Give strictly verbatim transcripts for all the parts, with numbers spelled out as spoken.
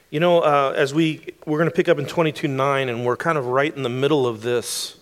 You know, uh, as we, we're going to pick up in twenty-two nine, and we're kind of right in the middle of this.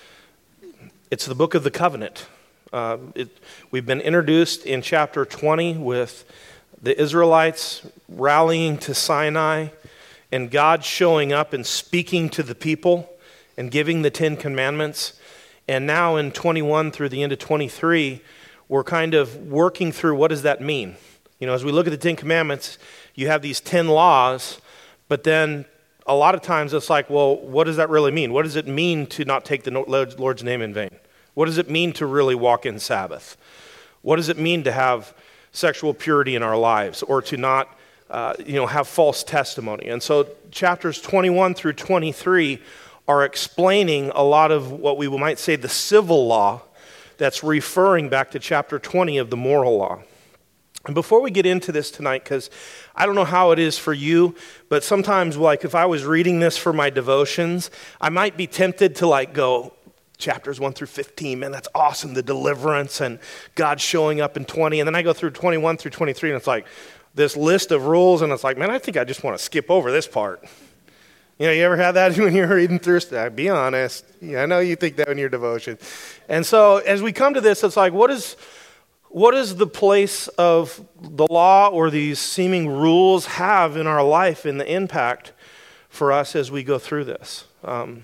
It's the book of the covenant. Uh, it, we've been introduced in chapter twenty with the Israelites rallying to Sinai and God showing up and speaking to the people and giving the Ten Commandments. And now in twenty-one through the end of twenty-three, we're kind of working through what does that mean? You know, as we look at the Ten Commandments, you have these ten laws, but then a lot of times it's like, well, what does that really mean? What does it mean to not take the Lord's name in vain? What does it mean to really walk in Sabbath? What does it mean to have sexual purity in our lives, or to not, uh, you know, have false testimony? And so chapters twenty-one through twenty-three are explaining a lot of what we might say the civil law that's referring back to chapter twenty of the moral law. And before we get into this tonight, because I don't know how it is for you, but sometimes, like, if I was reading this for my devotions, I might be tempted to, like, go, chapters one through fifteen, man, that's awesome, the deliverance and God showing up in twenty. And then I go through twenty-one through twenty-three, and it's like this list of rules, and it's like, man, I think I just want to skip over this part. You know, you ever had that when you're reading through stuff? Be honest. Yeah, I know you think that in your devotion. And so as we come to this, it's like, what is... What does the place of the law or these seeming rules have in our life and the impact for us as we go through this? Um,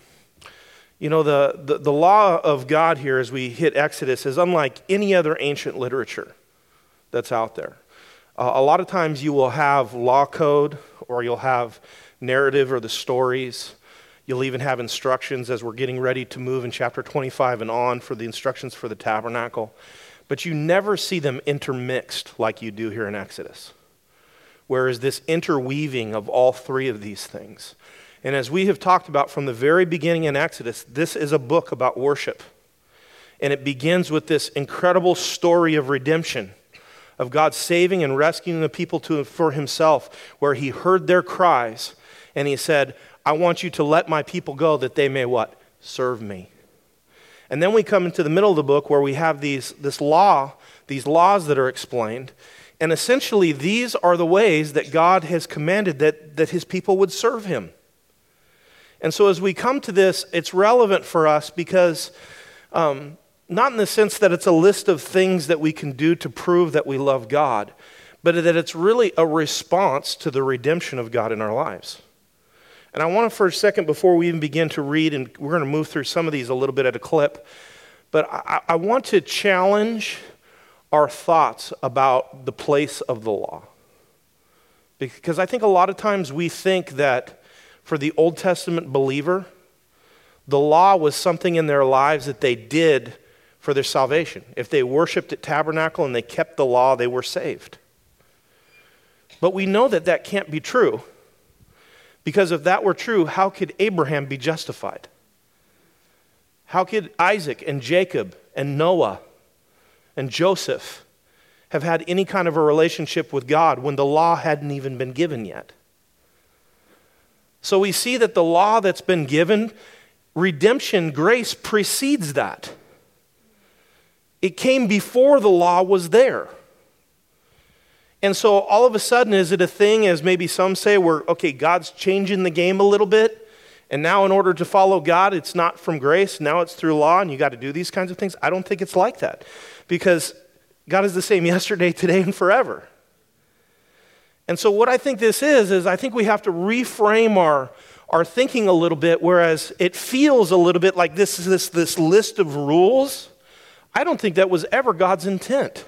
you know, the, the, the law of God here as we hit Exodus is unlike any other ancient literature that's out there. Uh, a lot of times you will have law code, or you'll have narrative or the stories. You'll even have instructions as we're getting ready to move in chapter twenty-five and on for the instructions for the tabernacle. But you never see them intermixed like you do here in Exodus. Whereas this interweaving of all three of these things. And as we have talked about from the very beginning in Exodus, this is a book about worship. And it begins with this incredible story of redemption, of God saving and rescuing the people to, for himself, where he heard their cries and he said, I want you to let my people go that they may what? Serve me. And then we come into the middle of the book where we have these this law, these laws that are explained. And essentially these are the ways that God has commanded that, that his people would serve him. And so as we come to this, it's relevant for us because, um, not in the sense that it's a list of things that we can do to prove that we love God, but that it's really a response to the redemption of God in our lives. And I want to, for a second, before we even begin to read, and we're going to move through some of these a little bit at a clip, but I, I want to challenge our thoughts about the place of the law. Because I think a lot of times we think that for the Old Testament believer, the law was something in their lives that they did for their salvation. If they worshiped at tabernacle and they kept the law, they were saved. But we know that that can't be true. Because if that were true, how could Abraham be justified? How could Isaac and Jacob and Noah and Joseph have had any kind of a relationship with God when the law hadn't even been given yet? So we see that the law that's been given, redemption, grace precedes that. It came before the law was there. And so all of a sudden, is it a thing, as maybe some say, where, okay, God's changing the game a little bit, and now in order to follow God, it's not from grace, now it's through law, and you got to do these kinds of things? I don't think it's like that, because God is the same yesterday, today, and forever. And so what I think this is, is I think we have to reframe our, our thinking a little bit, whereas it feels a little bit like this is this, this list of rules. I don't think that was ever God's intent.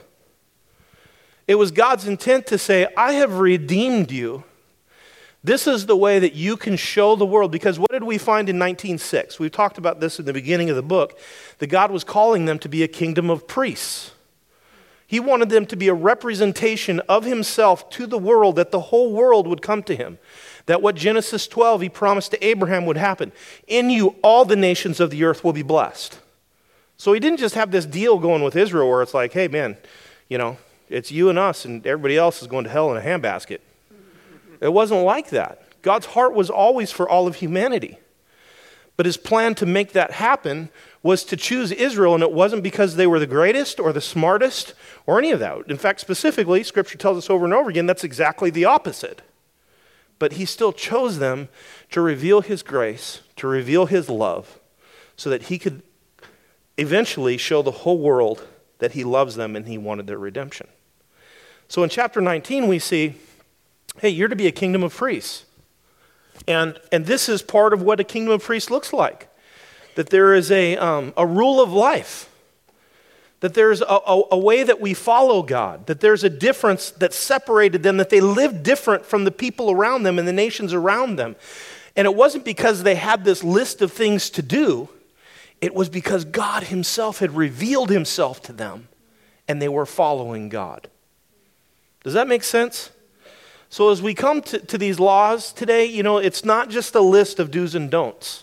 It was God's intent to say, I have redeemed you. This is the way that you can show the world. Because what did we find in nineteen oh six? We talked about this in the beginning of the book, that God was calling them to be a kingdom of priests. He wanted them to be a representation of himself to the world, that the whole world would come to him. That what Genesis twelve, he promised to Abraham would happen. In you, all the nations of the earth will be blessed. So he didn't just have this deal going with Israel where it's like, hey man, you know, it's you and us, and everybody else is going to hell in a handbasket. It wasn't like that. God's heart was always for all of humanity. But his plan to make that happen was to choose Israel, and it wasn't because they were the greatest or the smartest or any of that. In fact, specifically, Scripture tells us over and over again, that's exactly the opposite. but he still chose them to reveal his grace, to reveal his love, so that he could eventually show the whole world that he loves them and he wanted their redemption. So in chapter nineteen, we see, hey, you're to be a kingdom of priests. And, and this is part of what a kingdom of priests looks like. That there is a, um, a rule of life. That there's a, a, a way that we follow God. That there's a difference that separated them, that they lived different from the people around them and the nations around them. And it wasn't because they had this list of things to do. It was because God himself had revealed himself to them and they were following God. Does that make sense? So as we come to, to these laws today, you know, it's not just a list of do's and don'ts.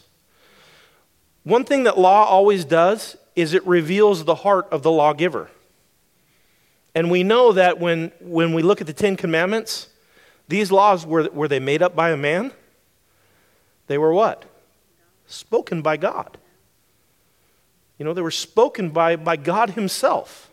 One thing that law always does is it reveals the heart of the lawgiver. And we know that when, when we look at the Ten Commandments, these laws, were, were they made up by a man? They were what? Spoken by God. You know, they were spoken by, by God himself.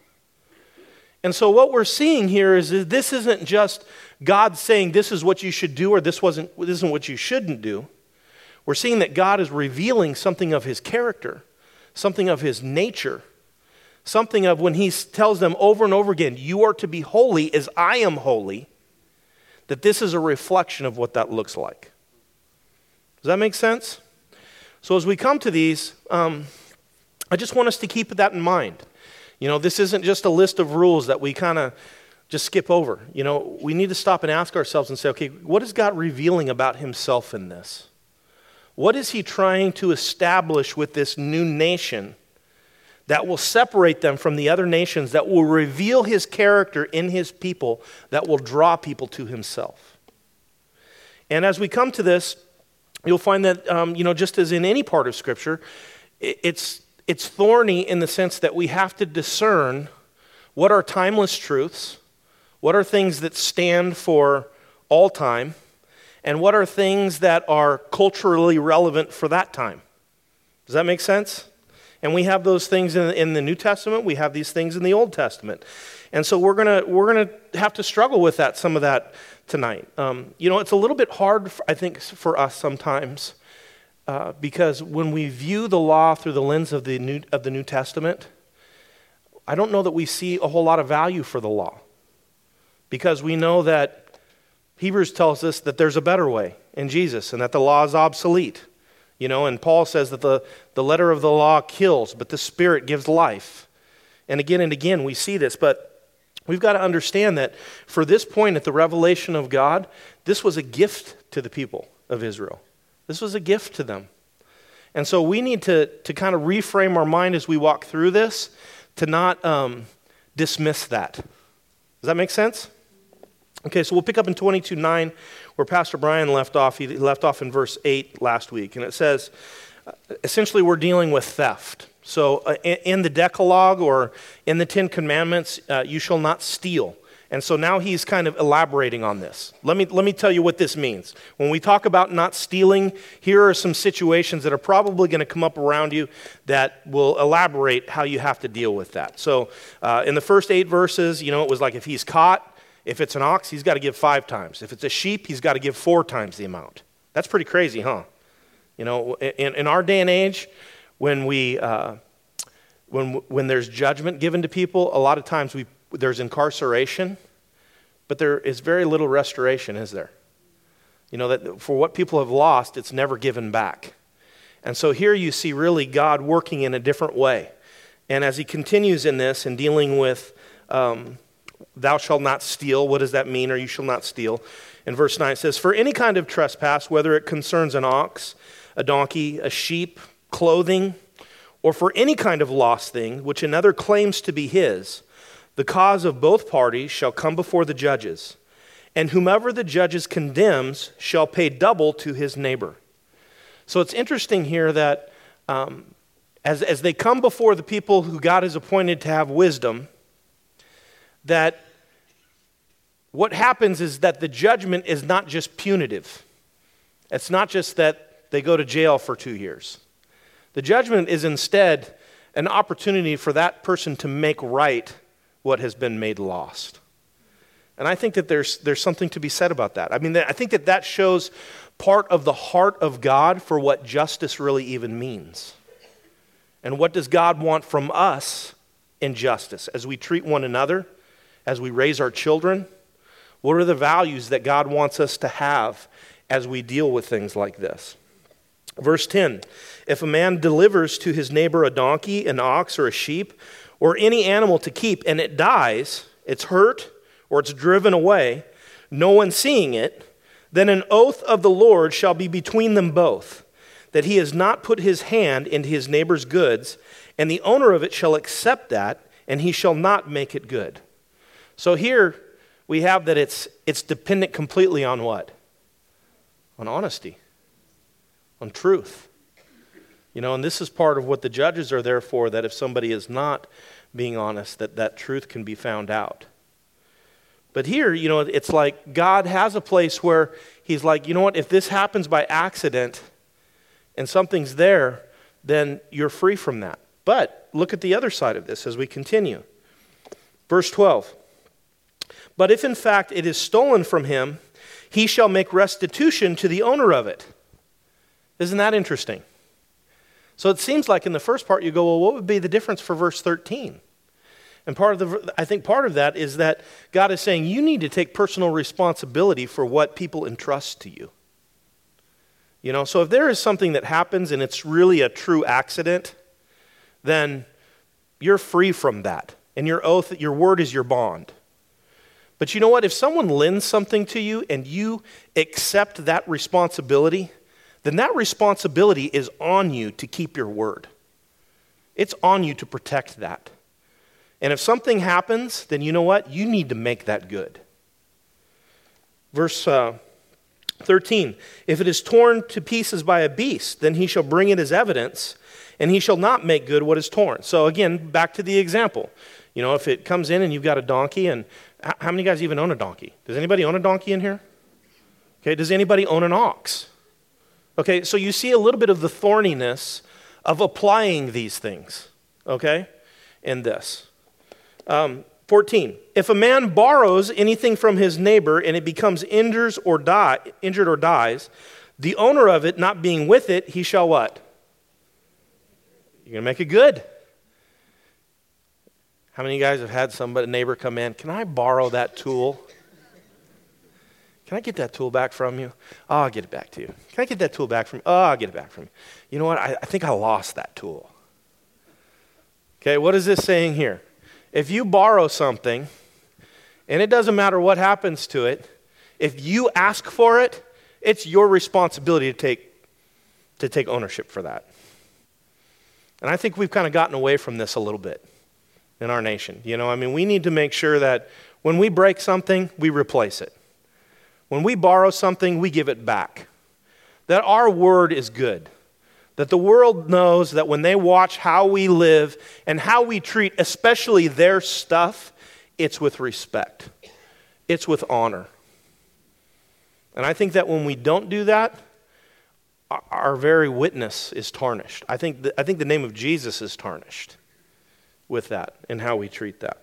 And so what we're seeing here is that this isn't just God saying this is what you should do or this wasn't this isn't what you shouldn't do. We're seeing that God is revealing something of his character, something of his nature, something of when he tells them over and over again, you are to be holy as I am holy, that this is a reflection of what that looks like. Does that make sense? So as we come to these, um, I just want us to keep that in mind. You know, this isn't just a list of rules that we kind of just skip over. You know, we need to stop and ask ourselves and say, okay, what is God revealing about himself in this? What is he trying to establish with this new nation that will separate them from the other nations, that will reveal his character in his people, that will draw people to himself? And as we come to this, you'll find that, um, you know, just as in any part of Scripture, it's It's thorny in the sense that we have to discern what are timeless truths, what are things that stand for all time, and what are things that are culturally relevant for that time. Does that make sense? And we have those things in, in the New Testament, we have these things in the Old Testament. And so we're gonna we're gonna have to struggle with that, some of that tonight. Um, you know, it's a little bit hard, I think, for us sometimes. Uh, because when we view the law through the lens of the New of the New Testament, I don't know that we see a whole lot of value for the law. Because we know that Hebrews tells us that there's a better way in Jesus and that the law is obsolete. You know, and Paul says that the, the letter of the law kills, but the Spirit gives life. And again and again we see this, but we've got to understand that for this point at the revelation of God, this was a gift to the people of Israel. This was a gift to them. And so we need to, to kind of reframe our mind as we walk through this to not um, dismiss that. Does that make sense? Okay, so we'll pick up in twenty-two nine where Pastor Brian left off. He left off in verse eight last week. And it says, essentially we're dealing with theft. So uh, in, in the Decalogue or in the Ten Commandments, uh, you shall not steal. And so now he's kind of elaborating on this. Let me, let me tell you what this means. When we talk about not stealing, here are some situations that are probably going to come up around you that will elaborate how you have to deal with that. So uh, in the first eight verses, you know, it was like if he's caught, if it's an ox, he's got to give five times. If it's a sheep, he's got to give four times the amount. That's pretty crazy, huh? You know, in, in our day and age, when we uh, when when there's judgment given to people, a lot of times we there's incarceration, but there is very little restoration, is there? You know, that for what people have lost, it's never given back. And so here you see really God working in a different way. And as he continues in this and dealing with um, thou shalt not steal, what does that mean, or you shall not steal? In verse nine it says, for any kind of trespass, whether it concerns an ox, a donkey, a sheep, clothing, or for any kind of lost thing, which another claims to be his, the cause of both parties shall come before the judges, and whomever the judges condemns shall pay double to his neighbor. So it's interesting here that um, as, as they come before the people who God has appointed to have wisdom, that what happens is that the judgment is not just punitive. It's not just that they go to jail for two years. The judgment is instead an opportunity for that person to make right what has been made lost. And I think that there's there's something to be said about that. I mean, I think that that shows part of the heart of God for what justice really even means. And what does God want from us in justice? As we treat one another, as we raise our children, what are the values that God wants us to have as we deal with things like this? Verse ten, if a man delivers to his neighbor a donkey, an ox, or a sheep, or any animal to keep, and it dies, it's hurt, or it's driven away, no one seeing it, then an oath of the Lord shall be between them both, that he has not put his hand into his neighbor's goods, and the owner of it shall accept that, and he shall not make it good. So here we have that it's it's dependent completely on what? On honesty, on truth. You know, and this is part of what the judges are there for, that if somebody is not being honest, that that truth can be found out. But here, you know, it's like God has a place where he's like, you know what, if this happens by accident and something's there, then you're free from that. But look at the other side of this as we continue. Verse twelve. But if in fact it is stolen from him, he shall make restitution to the owner of it. Isn't that interesting? So it seems like in the first part you go, well, what would be the difference for verse thirteen? And part of the, I think part of that is that God is saying you need to take personal responsibility for what people entrust to you. You know, so if there is something that happens and it's really a true accident, then you're free from that. And your oath, your word is your bond. But you know what? If someone lends something to you and you accept that responsibility, then that responsibility is on you to keep your word. It's on you to protect that. And if something happens, then you know what? You need to make that good. Verse uh, thirteen, if it is torn to pieces by a beast, then he shall bring it as evidence, and he shall not make good what is torn. So again, back to the example. You know, if it comes in and you've got a donkey, and how many guys even own a donkey? Does anybody own a donkey in here? Okay, does anybody own an ox? Okay, so you see a little bit of the thorniness of applying these things, okay, in this. Um, fourteen, if a man borrows anything from his neighbor and it becomes injures or die, injured or dies, the owner of it not being with it, he shall what? You're going to make it good. How many of you guys have had somebody, a neighbor come in, can I borrow that tool? Can I get that tool back from you? Oh, I'll get it back to you. Can I get that tool back from you? Oh, I'll get it back from you. You know what? I, I think I lost that tool. Okay, what is this saying here? If you borrow something, and it doesn't matter what happens to it, if you ask for it, it's your responsibility to take, to take ownership for that. And I think we've kind of gotten away from this a little bit in our nation. You know, I mean, we need to make sure that when we break something, we replace it. When we borrow something, we give it back. That our word is good. That the world knows that when they watch how we live and how we treat especially their stuff, it's with respect. It's with honor. And I think that when we don't do that, our very witness is tarnished. I think the, I think the name of Jesus is tarnished with that and how we treat that.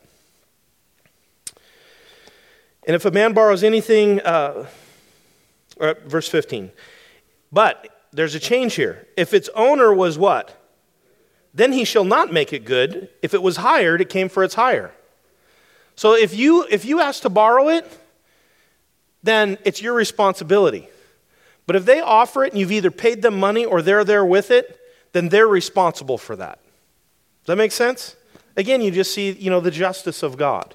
And if a man borrows anything, uh, or verse fifteen, but there's a change here. If its owner was what? Then he shall not make it good. If it was hired, it came for its hire. So if you if you ask to borrow it, then it's your responsibility. But if they offer it and you've either paid them money or they're there with it, then they're responsible for that. Does that make sense? Again, you just see, you know, the justice of God.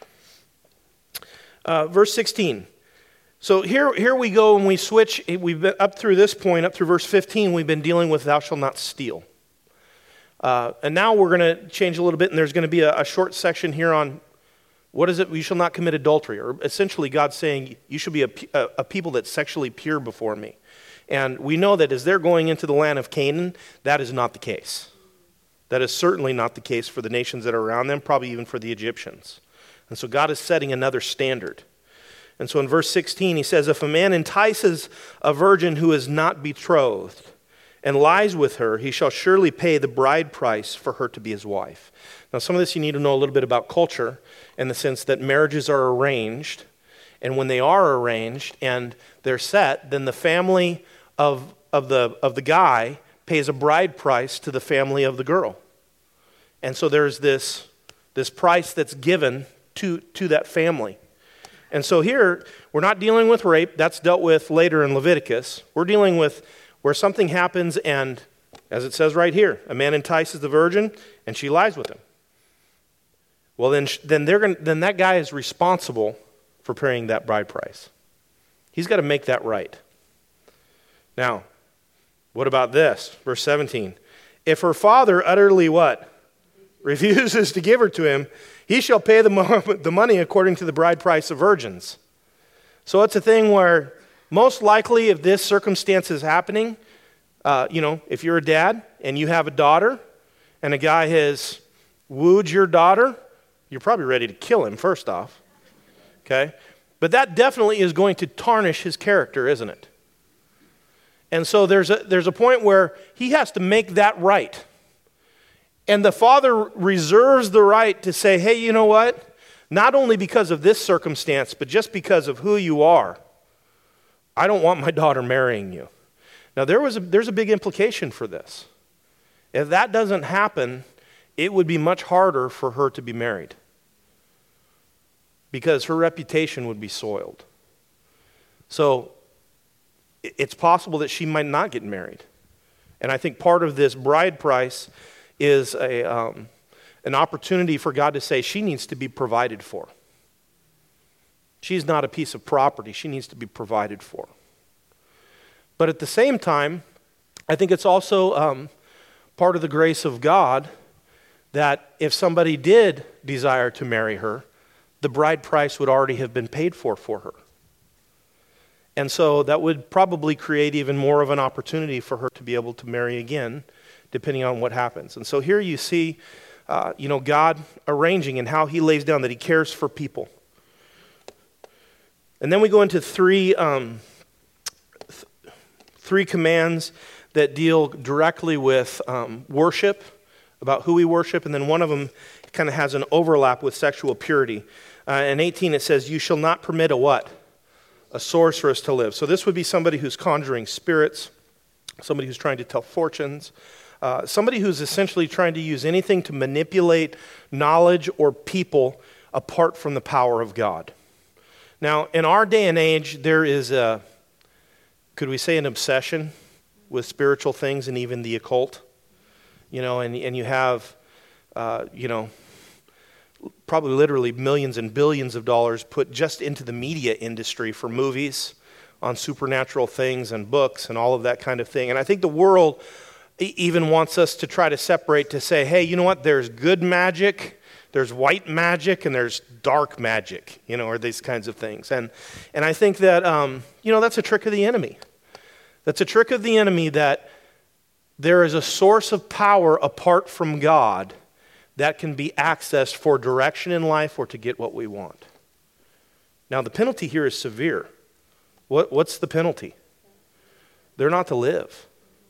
Uh, verse sixteen. So here, here we go and we switch. We've been up through this point, up through verse fifteen, we've been dealing with thou shalt not steal. Uh, and now we're going to change a little bit, and there's going to be a, a short section here on what is it? You shall not commit adultery. Or essentially God's saying you should be a, a, a people that's sexually pure before me. And we know that as they're going into the land of Canaan, that is not the case. That is certainly not the case for the nations that are around them, probably even for the Egyptians. And so God is setting another standard. And so in verse sixteen, he says, if a man entices a virgin who is not betrothed and lies with her, he shall surely pay the bride price for her to be his wife. Now, some of this you need to know a little bit about culture in the sense that marriages are arranged, and when they are arranged and they're set, then the family of, of, the, of the guy pays a bride price to the family of the girl. And so there's this, this price that's given to, to that family. And so here, we're not dealing with rape. That's dealt with later in Leviticus. We're dealing with where something happens and, as it says right here, a man entices the virgin and she lies with him. Well, then, then, they're gonna, then that guy is responsible for paying that bride price. He's got to make that right. Now, what about this? Verse seventeen. If her father utterly what? Refuses to give her to him, he shall pay the, mo- the money according to the bride price of virgins. So it's a thing where most likely if this circumstance is happening, uh, you know, if you're a dad and you have a daughter and a guy has wooed your daughter, you're probably ready to kill him first off. Okay? But that definitely is going to tarnish his character, isn't it? And so there's a, there's a point where he has to make that right. And the father reserves the right to say, hey, you know what? Not only because of this circumstance, but just because of who you are, I don't want my daughter marrying you. Now, there was a, there's a big implication for this. If that doesn't happen, it would be much harder for her to be married because her reputation would be soiled. So it's possible that she might not get married. And I think part of this bride price is a um, an opportunity for God to say she needs to be provided for. She's not a piece of property. She needs to be provided for. But at the same time, I think it's also um, part of the grace of God that if somebody did desire to marry her, the bride price would already have been paid for for her. And so that would probably create even more of an opportunity for her to be able to marry again, depending on what happens. And so here you see, uh, you know, God arranging and how he lays down that he cares for people. And then we go into three, um, th- three commands that deal directly with um, worship, about who we worship, and then one of them kind of has an overlap with sexual purity. Uh, in eighteen it says, you shall not permit a what? A sorceress to live. So this would be somebody who's conjuring spirits, somebody who's trying to tell fortunes, uh, somebody who's essentially trying to use anything to manipulate knowledge or people apart from the power of God. Now, in our day and age, there is a, could we say an obsession with spiritual things and even the occult? You know, and, and you have, uh, you know, probably literally millions and billions of dollars put just into the media industry for movies on supernatural things and books and all of that kind of thing. And I think the world even wants us to try to separate to say, hey, you know what, there's good magic, there's white magic, and there's dark magic, you know, or these kinds of things. And and I think that, um, you know, that's a trick of the enemy. That's a trick of the enemy that there is a source of power apart from God that can be accessed for direction in life or to get what we want. Now, the penalty here is severe. What, what's the penalty? They're not to live.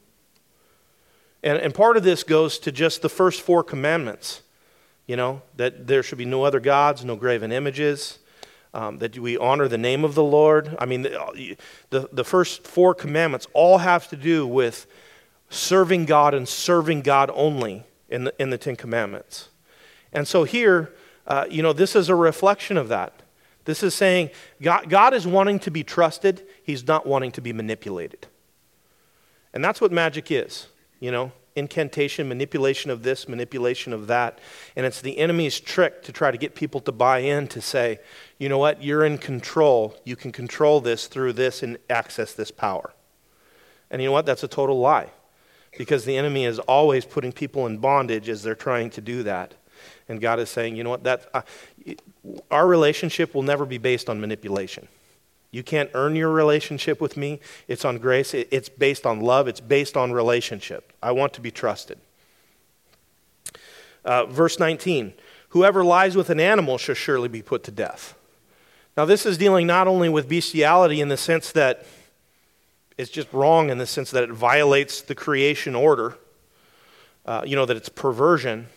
And, and part of this goes to just the first four commandments, you know, that there should be no other gods, no graven images, um, that we honor the name of the Lord. I mean, the, the, the first four commandments all have to do with serving God and serving God only in the, in the Ten Commandments. And so here, uh, you know, this is a reflection of that. This is saying God, God is wanting to be trusted. He's not wanting to be manipulated. And that's what magic is, you know, incantation, manipulation of this, manipulation of that. And it's the enemy's trick to try to get people to buy in to say, you know what, you're in control. You can control this through this and access this power. And you know what, that's a total lie. Because the enemy is always putting people in bondage as they're trying to do that. And God is saying, you know what, that uh, our relationship will never be based on manipulation. You can't earn your relationship with me. It's on grace. It's based on love. It's based on relationship. I want to be trusted. Uh, verse nineteen, whoever lies with an animal shall surely be put to death. Now this is dealing not only with bestiality in the sense that it's just wrong in the sense that it violates the creation order, uh, you know, that it's perversion.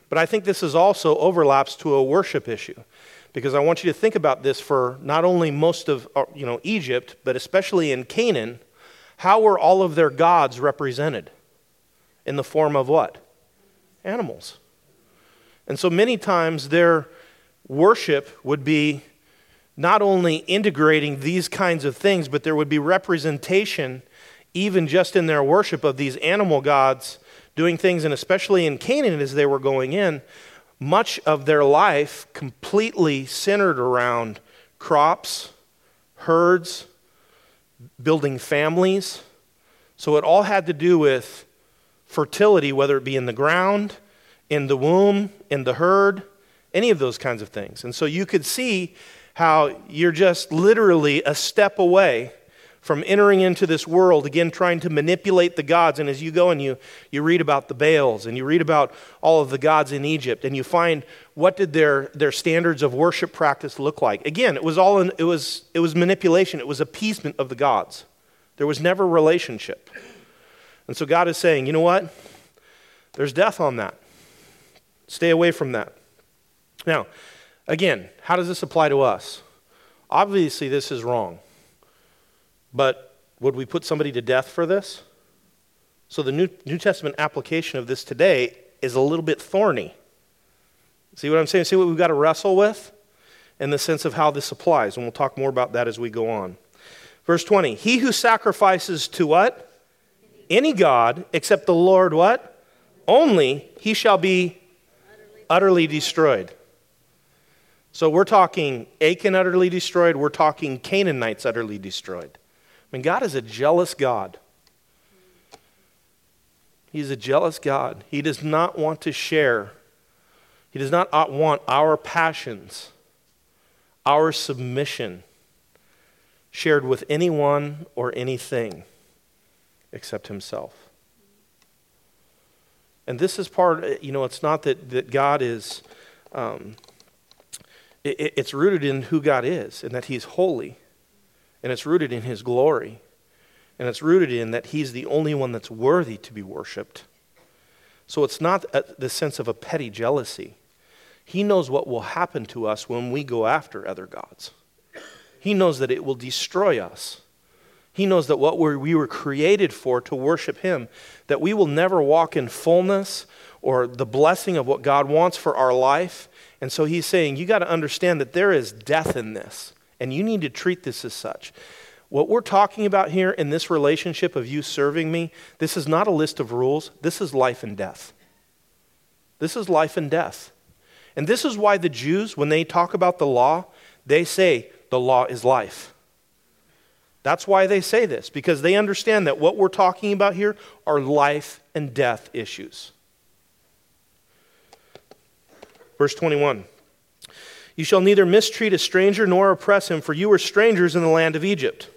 But I think this is also overlaps to a worship issue, because I want you to think about this for not only most of you know Egypt, but especially in Canaan. How were all of their gods represented? In the form of what? Animals. And so many times their worship would be not only integrating these kinds of things, but there would be representation even just in their worship of these animal gods doing things, and especially in Canaan as they were going in, much of their life completely centered around crops, herds, building families. So it all had to do with fertility, whether it be in the ground, in the womb, in the herd, any of those kinds of things. And so you could see how you're just literally a step away from entering into this world, again, trying to manipulate the gods. And as you go and you, you read about the Baals and you read about all of the gods in Egypt, and you find what did their, their standards of worship practice look like. Again, it was all in, it was it was manipulation. It was appeasement of the gods. There was never relationship. And so God is saying, you know what? There's death on that. Stay away from that. Now, again, how does this apply to us? Obviously, this is wrong. But would we put somebody to death for this? So the New, New Testament application of this today is a little bit thorny. See what I'm saying? See what we've got to wrestle with in the sense of how this applies. And we'll talk more about that as we go on. Verse twenty, he who sacrifices to what? Any god except the Lord what? Only, he shall be utterly destroyed. So we're talking Achan utterly destroyed. We're talking Canaanites utterly destroyed. I mean, God is a jealous God. He's a jealous God. He does not want to share. He does not want our passions, our submission shared with anyone or anything except himself. And this is part, you know, it's not that, that God is, um, it, it's rooted in who God is and that he's holy. And it's rooted in his glory. And it's rooted in that he's the only one that's worthy to be worshiped. So it's not a, the sense of a petty jealousy. He knows what will happen to us when we go after other gods. He knows that it will destroy us. He knows that what we're, we were created for, to worship him, that we will never walk in fullness or the blessing of what God wants for our life. And so he's saying, you got to understand that there is death in this. And you need to treat this as such. What we're talking about here in this relationship of you serving me, this is not a list of rules. This is life and death. This is life and death. And this is why the Jews, when they talk about the law, they say the law is life. That's why they say this, because they understand that what we're talking about here are life and death issues. Verse twenty-one. You shall neither mistreat a stranger nor oppress him, for you were strangers in the land of Egypt.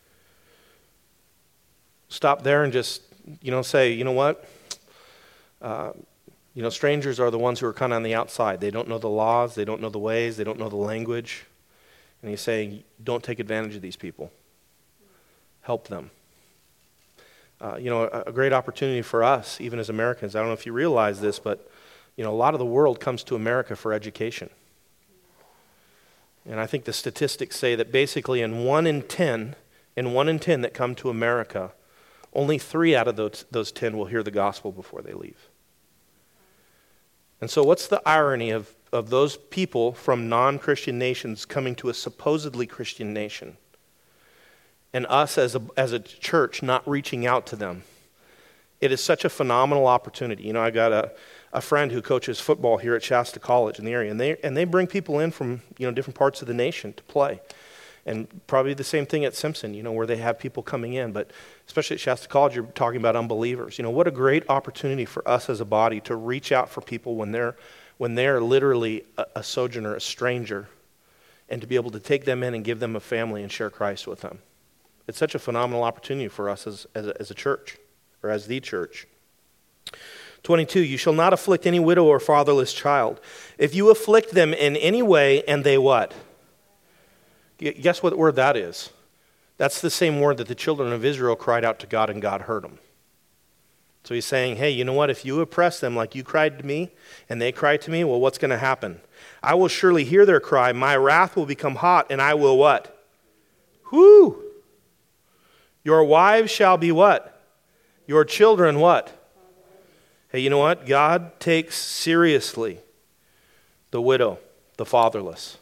Stop there and just, you know, say, you know what? Uh, you know, strangers are the ones who are kind of on the outside. They don't know the laws, they don't know the ways, they don't know the language. And he's saying, don't take advantage of these people. Help them. Uh, you know, a, a great opportunity for us, even as Americans. I don't know if you realize this, but, you know, a lot of the world comes to America for education. And I think the statistics say that basically in one in ten, in one in ten that come to America, only three out of those, those ten will hear the gospel before they leave. And so what's the irony of, of those people from non-Christian nations coming to a supposedly Christian nation, and us as a, as a church not reaching out to them? It is such a phenomenal opportunity. You know, I got a, a friend who coaches football here at Shasta College in the area, and they and they bring people in from, you know, different parts of the nation to play. And probably the same thing at Simpson, you know, where they have people coming in. But especially at Shasta College, you're talking about unbelievers. You know, what a great opportunity for us as a body to reach out for people when they're when they're literally a, a sojourner, a stranger, and to be able to take them in and give them a family and share Christ with them. It's such a phenomenal opportunity for us as as a, as a church, or as the church. twenty-two, you shall not afflict any widow or fatherless child. If you afflict them in any way, and they what? Guess what word that is? That's the same word that the children of Israel cried out to God, and God heard them. So he's saying, hey, you know what? If you oppress them like you cried to me and they cried to me, well, what's going to happen? I will surely hear their cry. My wrath will become hot, and I will what? Whoo! Your wives shall be what? Your children what? Hey, you know what? God takes seriously the widow, the fatherless.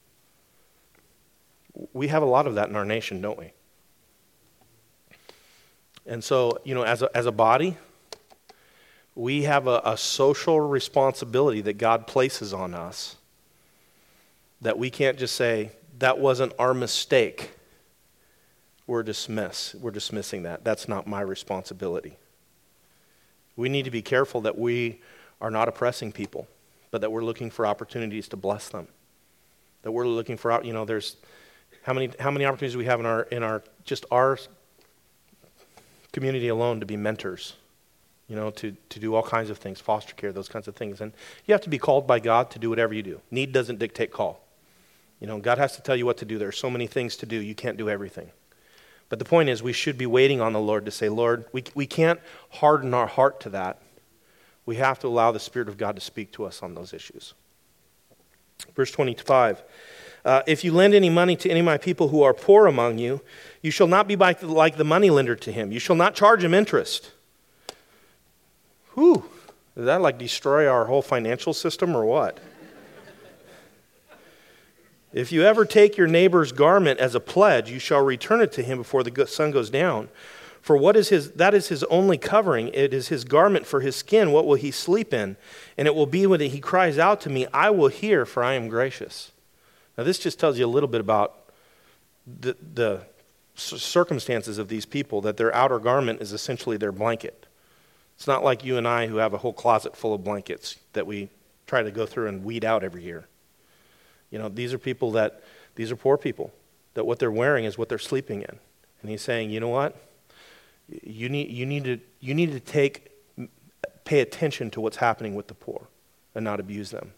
We have a lot of that in our nation, don't we? And so, you know, as a, as a body, we have a, a social responsibility that God places on us that we can't just say, that wasn't our mistake. We're dismiss. We're dismissing that. That's not my responsibility. We need to be careful that we are not oppressing people, but that we're looking for opportunities to bless them. That we're looking for, you know, there's how many how many opportunities we have in our in our just our community alone to be mentors, you know, to, to do all kinds of things, foster care, those kinds of things. And you have to be called by God to do whatever you do. Need doesn't dictate call. You know, God has to tell you what to do. There are so many things to do. You can't do everything. But the point is, we should be waiting on the Lord to say, Lord, we we can't harden our heart to that. We have to allow the Spirit of God to speak to us on those issues. Verse twenty-five, uh, if you lend any money to any of my people who are poor among you, you shall not be like the, like the moneylender to him. You shall not charge him interest. Whew, does that like destroy our whole financial system or what? If you ever take your neighbor's garment as a pledge, you shall return it to him before the sun goes down. For what is his? That is his only covering. It is his garment for his skin. What will he sleep in? And it will be when he cries out to me, I will hear, for I am gracious. Now this just tells you a little bit about the, the circumstances of these people, that their outer garment is essentially their blanket. It's not like you and I who have a whole closet full of blankets that we try to go through and weed out every year. You know, these are people that, these are poor people, that what they're wearing is what they're sleeping in. And he's saying, you know what? You need, you need to, you need to take, pay attention to what's happening with the poor and not abuse them.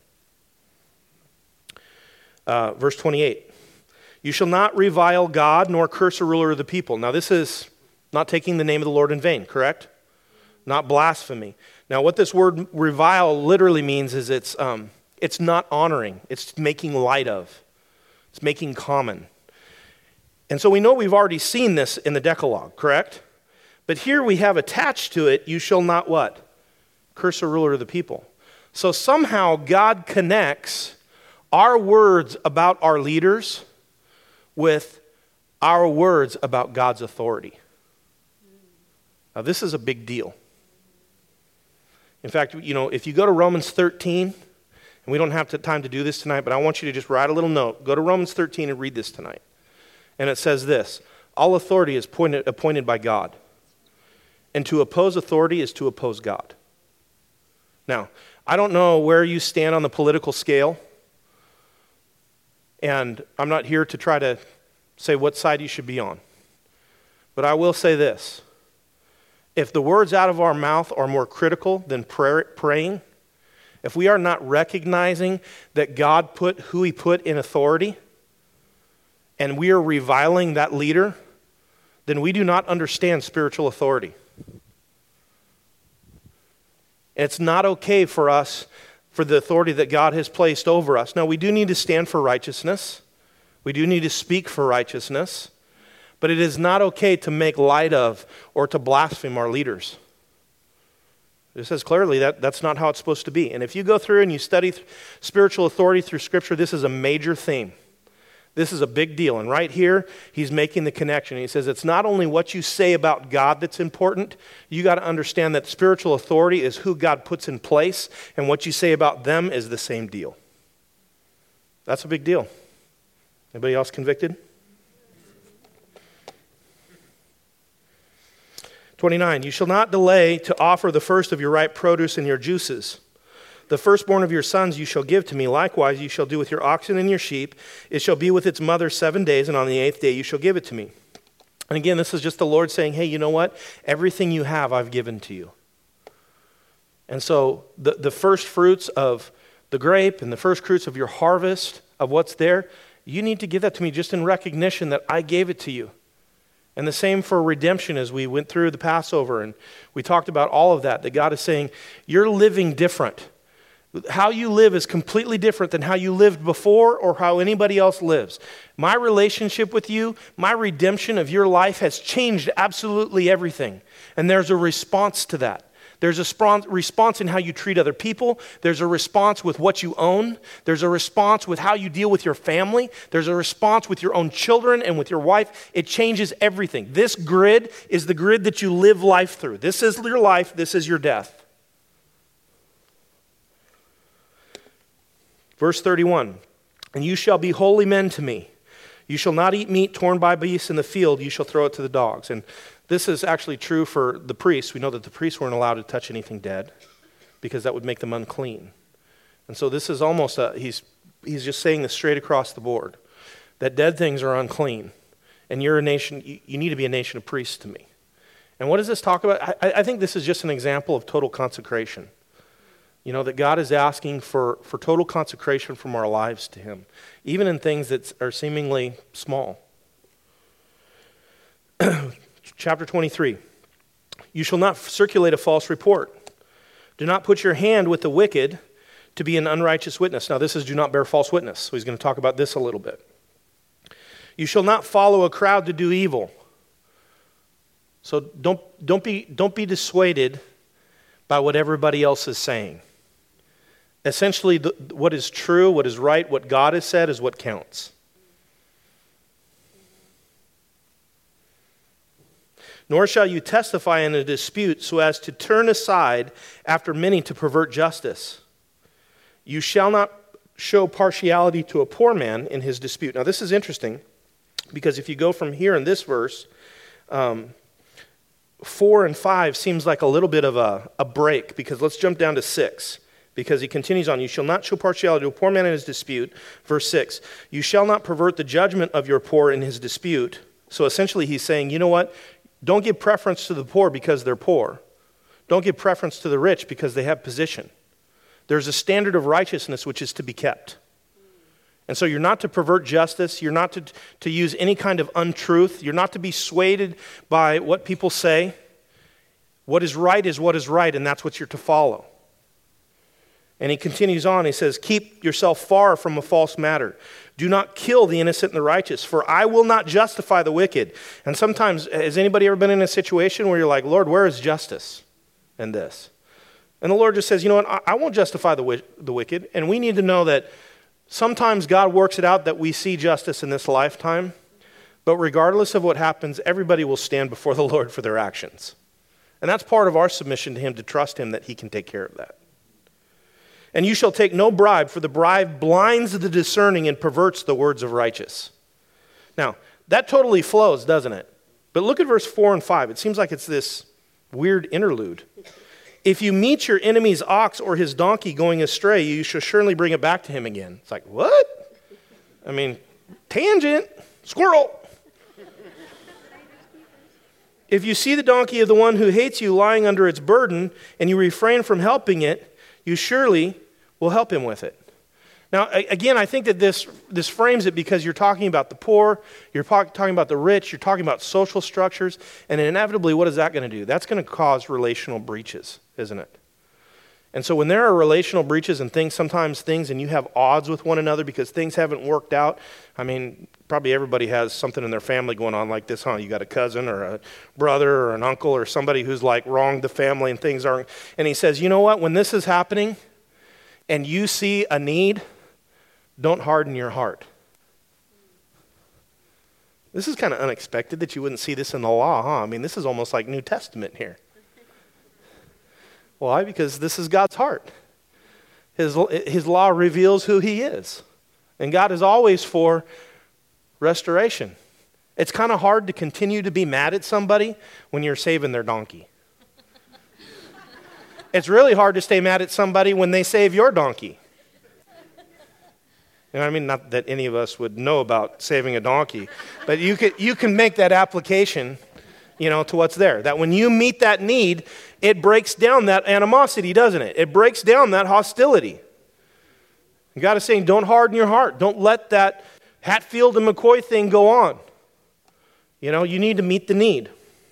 Uh, verse twenty-eight, you shall not revile God nor curse a ruler of the people. Now this is not taking the name of the Lord in vain, correct? Not blasphemy. Now what this word revile literally means is it's, um, it's not honoring. It's making light of. It's making common. And so we know we've already seen this in the Decalogue, correct? But here we have attached to it, you shall not what? Curse a ruler of the people. So somehow God connects our words about our leaders with our words about God's authority. Now this is a big deal. In fact, you know, if you go to Romans thirteen, and we don't have time to do this tonight, but I want you to just write a little note. Go to Romans thirteen and read this tonight. And it says this, all authority is appointed, appointed by God. And to oppose authority is to oppose God. Now, I don't know where you stand on the political scale. And I'm not here to try to say what side you should be on. But I will say this. If the words out of our mouth are more critical than prayer, praying, if we are not recognizing that God put who he put in authority, and we are reviling that leader, then we do not understand spiritual authority. It's not okay for us, for the authority that God has placed over us. Now, we do need to stand for righteousness. We do need to speak for righteousness. But it is not okay to make light of or to blaspheme our leaders. It says clearly that that's not how it's supposed to be. And if you go through and you study th- spiritual authority through Scripture, this is a major theme. This is a big deal. And right here, he's making the connection. He says it's not only what you say about God that's important. You got to understand that spiritual authority is who God puts in place, and what you say about them is the same deal. That's a big deal. Anybody else convicted? twenty-nine, you shall not delay to offer the first of your ripe produce and your juices. The firstborn of your sons you shall give to me. Likewise you shall do with your oxen and your sheep. It shall be with its mother seven days, and on the eighth day you shall give it to me. And again, this is just the Lord saying, hey, you know what? Everything you have I've given to you. And so the, the first fruits of the grape and the first fruits of your harvest of what's there, you need to give that to me just in recognition that I gave it to you. And the same for redemption, as we went through the Passover and we talked about all of that, that God is saying, you're living different. How you live is completely different than how you lived before or how anybody else lives. My relationship with you, my redemption of your life has changed absolutely everything. And there's a response to that. There's a response in how you treat other people. There's a response with what you own. There's a response with how you deal with your family. There's a response with your own children and with your wife. It changes everything. This grid is the grid that you live life through. This is your life. This is your death. Verse thirty-one, and you shall be holy men to me. You shall not eat meat torn by beasts in the field. You shall throw it to the dogs. And this is actually true for the priests. We know that the priests weren't allowed to touch anything dead because that would make them unclean. And so this is almost a, he's, he's just saying this straight across the board, that dead things are unclean. And you're a nation, you, you need to be a nation of priests to me. And what does this talk about? I, I think this is just an example of total consecration. You know, that God is asking for, for total consecration from our lives to him, even in things that are seemingly small. Chapter twenty-three, you shall not circulate a false report. Do not put your hand with the wicked to be an unrighteous witness. Now this is do not bear false witness. So he's going to talk about this a little bit. You shall not follow a crowd to do evil. So don't, don't be, don't be dissuaded by what everybody else is saying. Essentially, the, what is true, what is right, what God has said is what counts. Nor shall you testify in a dispute so as to turn aside after many to pervert justice. You shall not show partiality to a poor man in his dispute. Now this is interesting because if you go from here in this verse, um, four and five seems like a little bit of a, a break because let's jump down to six. Because he continues on, you shall not show partiality to a poor man in his dispute. Verse six, you shall not pervert the judgment of your poor in his dispute. So essentially he's saying, you know what? Don't give preference to the poor because they're poor. Don't give preference to the rich because they have position. There's a standard of righteousness which is to be kept. And so you're not to pervert justice. You're not to, to use any kind of untruth. You're not to be swayed by what people say. What is right is what is right, and that's what you're to follow. And he continues on, he says, keep yourself far from a false matter. Do not kill the innocent and the righteous, for I will not justify the wicked. And sometimes, has anybody ever been in a situation where you're like, Lord, where is justice in this? And the Lord just says, you know what, I, I won't justify the, wi- the wicked. And we need to know that sometimes God works it out that we see justice in this lifetime. But regardless of what happens, everybody will stand before the Lord for their actions. And that's part of our submission to him, to trust him that he can take care of that. And you shall take no bribe, for the bribe blinds the discerning and perverts the words of righteous. Now, that totally flows, doesn't it? But look at verse four and five. It seems like it's this weird interlude. If you meet your enemy's ox or his donkey going astray, you shall surely bring it back to him again. It's like, what? I mean, tangent, squirrel. If you see the donkey of the one who hates you lying under its burden, and you refrain from helping it, you surely will help him with it. Now, again, I think that this, this frames it because you're talking about the poor, you're talking about the rich, you're talking about social structures, and inevitably, what is that going to do? That's going to cause relational breaches, isn't it? And so when there are relational breaches and things, sometimes things, and you have odds with one another because things haven't worked out, I mean, probably everybody has something in their family going on like this, huh? You got a cousin or a brother or an uncle or somebody who's like wronged the family and things aren't, and he says, you know what, when this is happening and you see a need, don't harden your heart. This is kind of unexpected that you wouldn't see this in the law, huh? I mean, this is almost like New Testament here. Why? Because this is God's heart. His, his law reveals who he is. And God is always for restoration. It's kind of hard to continue to be mad at somebody when you're saving their donkey. It's really hard to stay mad at somebody when they save your donkey. You know what I mean? Not that any of us would know about saving a donkey, but you can, you can make that application, you know, to what's there. That when you meet that need, it breaks down that animosity, doesn't it? It breaks down that hostility. And God is saying, don't harden your heart. Don't let that Hatfield and McCoy thing go on. You know, you need to meet the need.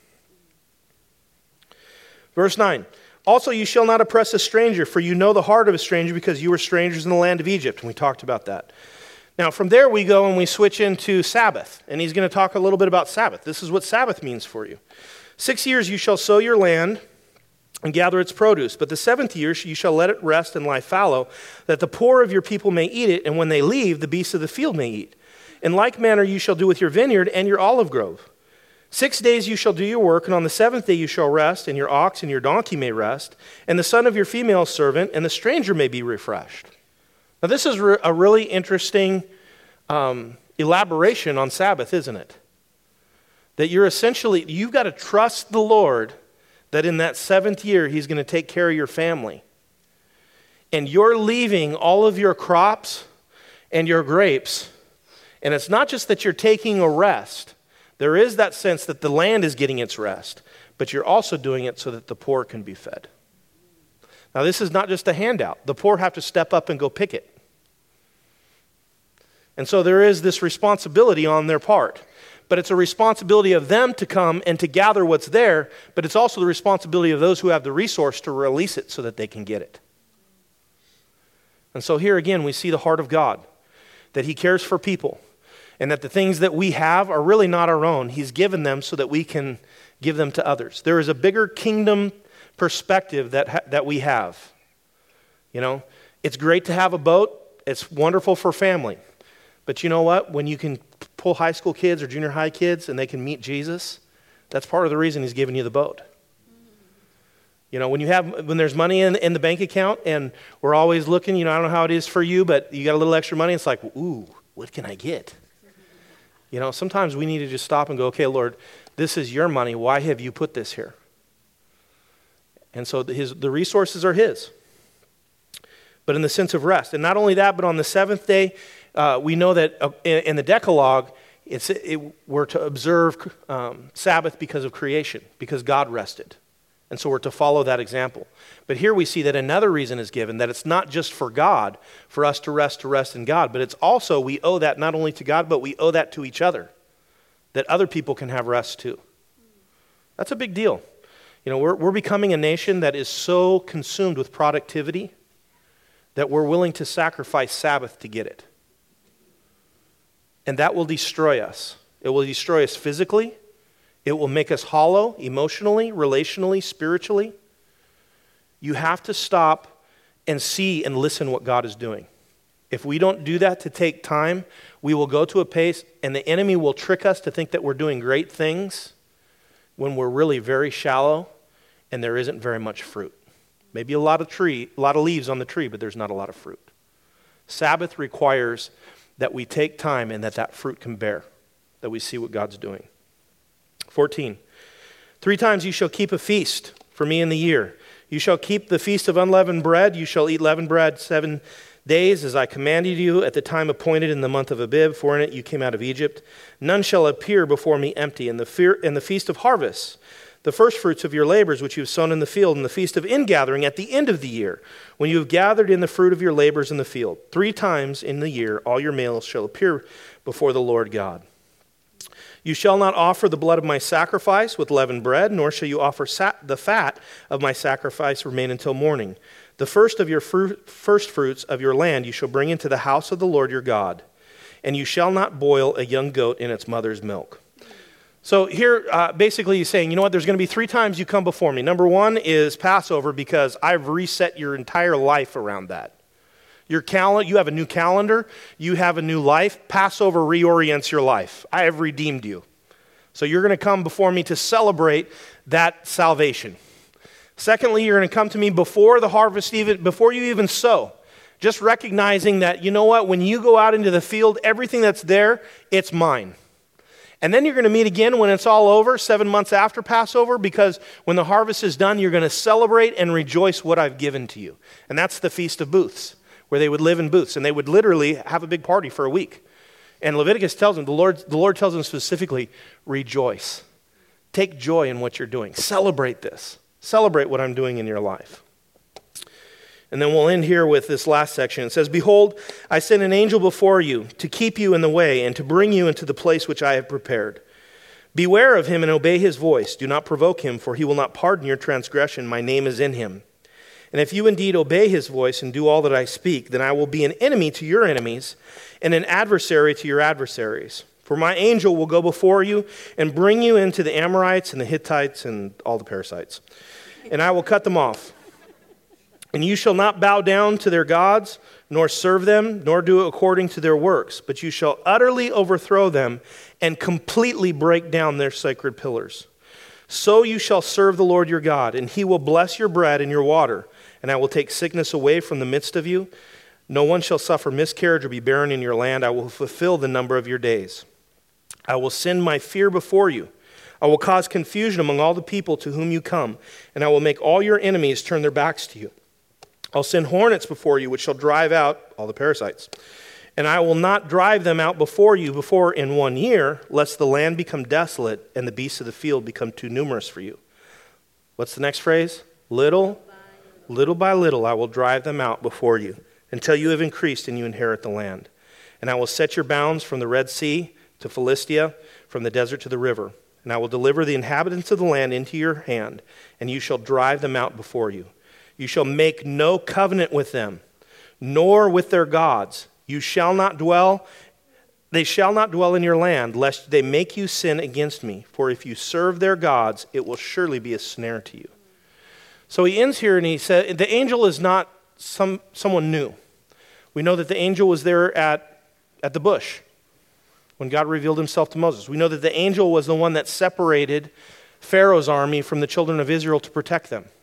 Verse nine, also you shall not oppress a stranger, for you know the heart of a stranger, because you were strangers in the land of Egypt. And we talked about that. Now from there we go and we switch into Sabbath. And he's going to talk a little bit about Sabbath. This is what Sabbath means for you. Six years you shall sow your land and gather its produce. But the seventh year you shall let it rest and lie fallow, that the poor of your people may eat it, and when they leave, the beasts of the field may eat. In like manner you shall do with your vineyard and your olive grove. Six days you shall do your work, and on the seventh day you shall rest, and your ox and your donkey may rest, and the son of your female servant and the stranger may be refreshed. Now this is a really interesting um, elaboration on Sabbath, isn't it? That you're essentially, you've got to trust the Lord that in that seventh year he's going to take care of your family. And you're leaving all of your crops and your grapes, and it's not just that you're taking a rest. There is that sense that the land is getting its rest, but you're also doing it so that the poor can be fed. Now, this is not just a handout. The poor have to step up and go pick it. And so there is this responsibility on their part, but it's a responsibility of them to come and to gather what's there, but it's also the responsibility of those who have the resource to release it so that they can get it. And so here again, we see the heart of God, that he cares for people. And that the things that we have are really not our own. He's given them so that we can give them to others. There is a bigger kingdom perspective that ha- that we have. You know, it's great to have a boat. It's wonderful for family. But you know what? When you can pull high school kids or junior high kids and they can meet Jesus, that's part of the reason he's given you the boat. You know, when you have when there's money in, in the bank account and we're always looking, you know, I don't know how it is for you, but you got a little extra money, it's like, ooh, what can I get? You know, sometimes we need to just stop and go, okay, Lord, this is your money. Why have you put this here? And so the, his, the resources are his. But in the sense of rest. And not only that, but on the seventh day, uh, we know that uh, in, in the Decalogue, it's, it, we're to observe um, Sabbath because of creation, because God rested. And so we're to follow that example. But here we see that another reason is given, that it's not just for God, for us to rest, to rest in God, but it's also, we owe that not only to God, but we owe that to each other, that other people can have rest too. That's a big deal. You know, we're, we're becoming a nation that is so consumed with productivity that we're willing to sacrifice Sabbath to get it. And that will destroy us. It will destroy us physically. It will make us hollow emotionally, relationally, spiritually. You have to stop and see and listen what God is doing. If we don't do that to take time, we will go to a pace and the enemy will trick us to think that we're doing great things when we're really very shallow and there isn't very much fruit. Maybe a lot of tree, a lot of leaves on the tree, but there's not a lot of fruit. Sabbath requires that we take time and that that fruit can bear, that we see what God's doing. fourteen, three times you shall keep a feast for me in the year. You shall keep the feast of unleavened bread. You shall eat leavened bread seven days as I commanded you at the time appointed in the month of Abib, for in it you came out of Egypt. None shall appear before me empty. In the, fear, in the feast of harvest, the first fruits of your labors which you have sown in the field, and the feast of ingathering at the end of the year, when you have gathered in the fruit of your labors in the field. Three times in the year all your males shall appear before the Lord God. You shall not offer the blood of my sacrifice with leavened bread, nor shall you offer sat- the fat of my sacrifice remain until morning. The first of your fru- first fruits of your land you shall bring into the house of the Lord your God, and you shall not boil a young goat in its mother's milk. So here, uh, basically he's saying, you know what, there's going to be three times you come before me. Number one is Passover, because I've reset your entire life around that. Your calendar, you have a new calendar, you have a new life. Passover reorients your life. I have redeemed you. So you're going to come before me to celebrate that salvation. Secondly, you're going to come to me before the harvest, even before you even sow. Just recognizing that, you know what, when you go out into the field, everything that's there, it's mine. And then you're going to meet again when it's all over, seven months after Passover, because when the harvest is done, you're going to celebrate and rejoice what I've given to you. And that's the Feast of Booths, where they would live in booths, and they would literally have a big party for a week. And Leviticus tells them, the Lord, the Lord tells them specifically, rejoice. Take joy in what you're doing. Celebrate this. Celebrate what I'm doing in your life. And then we'll end here with this last section. It says, behold, I send an angel before you to keep you in the way and to bring you into the place which I have prepared. Beware of him and obey his voice. Do not provoke him, for he will not pardon your transgression. My name is in him. And if you indeed obey his voice and do all that I speak, then I will be an enemy to your enemies and an adversary to your adversaries. For my angel will go before you and bring you into the Amorites and the Hittites and all the parasites. And I will cut them off. And you shall not bow down to their gods, nor serve them, nor do according to their works, but you shall utterly overthrow them and completely break down their sacred pillars. So you shall serve the Lord your God, and he will bless your bread and your water, and I will take sickness away from the midst of you. No one shall suffer miscarriage or be barren in your land. I will fulfill the number of your days. I will send my fear before you. I will cause confusion among all the people to whom you come, and I will make all your enemies turn their backs to you. I'll send hornets before you, which shall drive out all the parasites. And I will not drive them out before you before in one year, lest the land become desolate and the beasts of the field become too numerous for you. What's the next phrase? Little, little by little, I will drive them out before you, until you have increased and you inherit the land. And I will set your bounds from the Red Sea to Philistia, from the desert to the river. And I will deliver the inhabitants of the land into your hand, and you shall drive them out before you. You shall make no covenant with them, nor with their gods. You shall not dwell, they shall not dwell in your land, lest they make you sin against me. For if you serve their gods, it will surely be a snare to you. So he ends here and he said, the angel is not some someone new. We know that the angel was there at, at the bush when God revealed himself to Moses. We know that the angel was the one that separated Pharaoh's army from the children of Israel to protect them.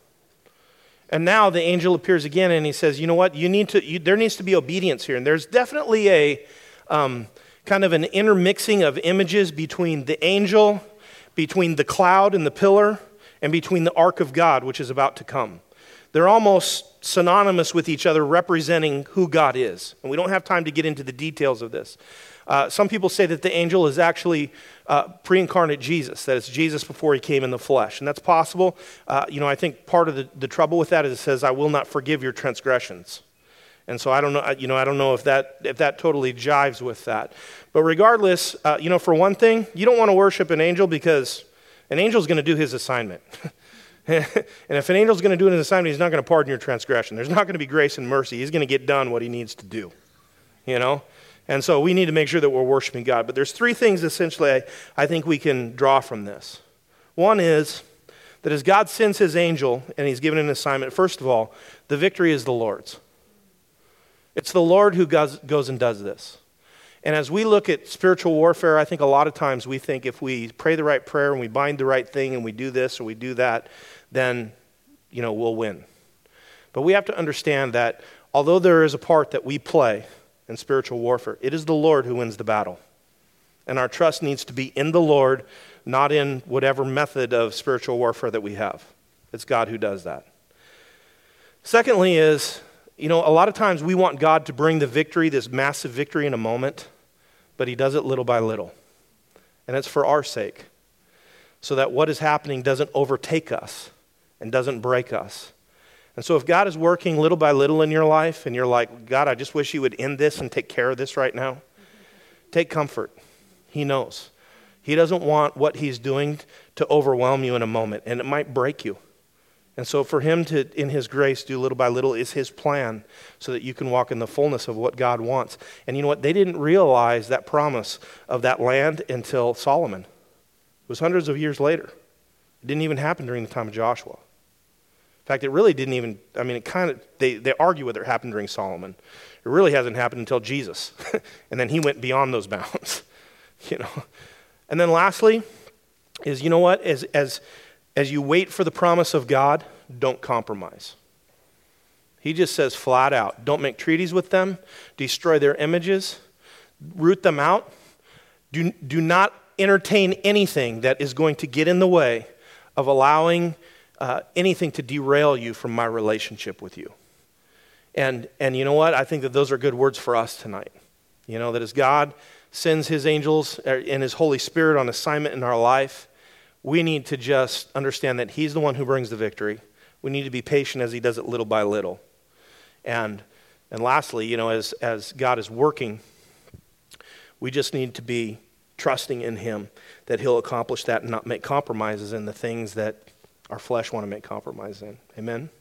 And now the angel appears again and he says, you know what, you need to. You, there needs to be obedience here. And there's definitely a um, kind of an intermixing of images between the angel, between the cloud and the pillar, and between the ark of God, which is about to come. They're almost synonymous with each other, representing who God is. And we don't have time to get into the details of this. Uh, some people say that the angel is actually uh, pre-incarnate Jesus, that it's Jesus before he came in the flesh. And that's possible. Uh, you know, I think part of the, the trouble with that is it says, I will not forgive your transgressions. And so I don't know, you know, I don't know if that if that totally jives with that. But regardless, uh, you know, for one thing, you don't want to worship an angel because an angel's going to do his assignment. And if an angel's going to do his assignment, he's not going to pardon your transgression. There's not going to be grace and mercy. He's going to get done what he needs to do, you know? And so we need to make sure that we're worshiping God. But there's three things essentially I, I think we can draw from this. One is that as God sends his angel and he's given an assignment, first of all, the victory is the Lord's. It's the Lord who goes, goes and does this. And as we look at spiritual warfare, I think a lot of times we think if we pray the right prayer and we bind the right thing and we do this or we do that, then, you know, we'll win. But we have to understand that although there is a part that we play in spiritual warfare, it is the Lord who wins the battle. And our trust needs to be in the Lord, not in whatever method of spiritual warfare that we have. It's God who does that. Secondly is, you know, a lot of times we want God to bring the victory, this massive victory in a moment, but he does it little by little. And it's for our sake, so that what is happening doesn't overtake us and doesn't break us. And so if God is working little by little in your life and you're like, God, I just wish you would end this and take care of this right now, take comfort. He knows. He doesn't want what he's doing to overwhelm you in a moment, and it might break you. And so for him to, in his grace, do little by little is his plan so that you can walk in the fullness of what God wants. And you know what? They didn't realize that promise of that land until Solomon. It was hundreds of years later. It didn't even happen during the time of Joshua. In fact, it really didn't even, I mean, it kind of, they, they argue whether it happened during Solomon. It really hasn't happened until Jesus. And then he went beyond those bounds, you know. And then lastly is, you know what, as as as you wait for the promise of God, don't compromise. He just says flat out, don't make treaties with them, destroy their images, root them out. Do, do not entertain anything that is going to get in the way of allowing uh, anything to derail you from my relationship with you. And and you know what? I think that those are good words for us tonight. You know, that as God sends his angels and his Holy Spirit on assignment in our life, we need to just understand that he's the one who brings the victory. We need to be patient as he does it little by little. And and lastly, you know, as, as God is working, we just need to be trusting in him that he'll accomplish that and not make compromises in the things that our flesh want to make compromises in. Amen?